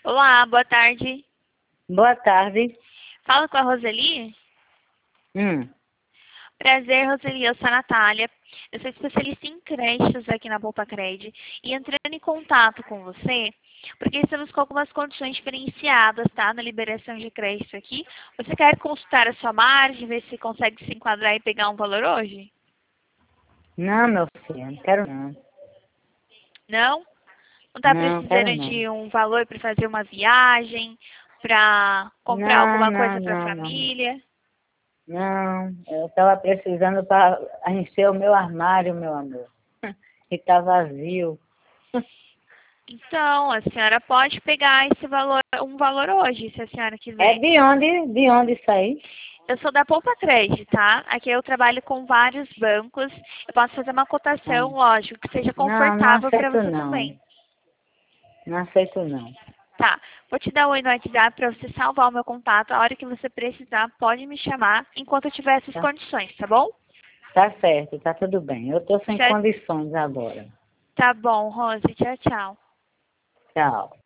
Olá, boa tarde. Boa tarde. Fala com a Roseli? Hum. Prazer, Roseli. Eu sou a Natália. Eu sou especialista em créditos aqui na Poupa Cred e entrando em contato com você, porque estamos com algumas condições diferenciadas, tá? Na liberação de crédito aqui. Você quer consultar a sua margem, ver se consegue se enquadrar e pegar um valor hoje? Não, meu filho, não quero não. Não? Não está Não, quero precisando não. de um valor para fazer uma viagem, para comprar Não, alguma não, coisa para a não, não. família? Não, eu estava precisando para encher o meu armário, meu amor. E tá vazio. Então, a senhora pode pegar esse valor, um valor hoje, se a senhora É quiser. de onde? De onde isso aí? Eu sou da Poupa Cred, tá? Aqui eu trabalho com vários bancos. Eu posso fazer uma Ah, cotação, lógico, que seja não, não confortável para aceito você não. também. Não aceito não. Tá, vou te dar um oi no WhatsApp para você salvar o meu contato. A hora que você precisar, pode me chamar enquanto eu tiver essas Tá, condições, tá bom? tá certo, tá tudo bem. Eu tô sem Já condições agora. tá bom, Rose. Tchau, tchau. Tchau.